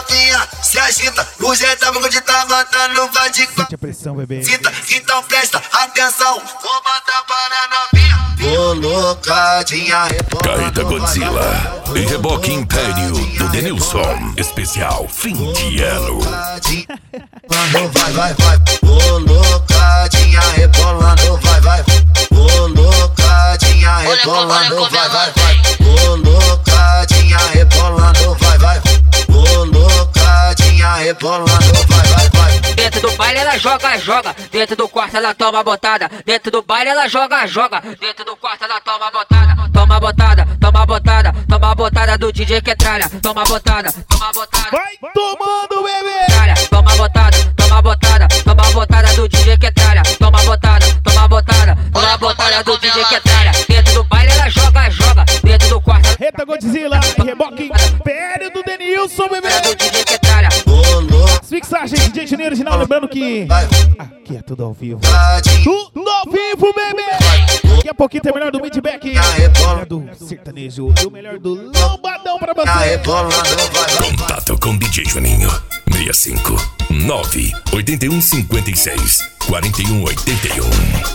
novinha se agita, o GW de tá mandando vai de Sente a pressão, bebê. fita, então presta atenção, vou mandar para a novinha. Colocadinha, Carreta Godzilla e reboque Império do Denilson. Especial fim de ano. Vai, vai, vai. Colocadinha, rebolando, vai, vai. Colocadinha, rebolando, vai, vai, vai. Colocadinha, rebolando, vai, vai. Colocadinha, rebolando, vai, vai, vai. Dentro do baile ela joga, joga. Dentro do quarto ela toma botada. Dentro do baile ela joga, joga. Dentro do quarto ela toma botada. Toma botada, toma botada. Toma botada do DJ que é tralha. Toma botada, toma botada. Vai tomando, bebê. Tralha, toma botada, toma botada. Toma botada do DJ que é tralha. Toma botada, toma botada. Toma botada do DJ que é tralha. Dentro do baile ela joga, joga. Dentro do quarto ela Carreta Godzilla e reboque Império do Denilson, bebê. do DJ que é tralha. As fixagens de DJ Juninho original, lembrando que aqui é tudo ao vivo. Tudo ao vivo, bebê. Daqui a pouquinho tem o melhor do Midback, o melhor do sertanejo e o melhor do lombadão pra você. Contato com DJ Juninho 65 9 81 56 41 81.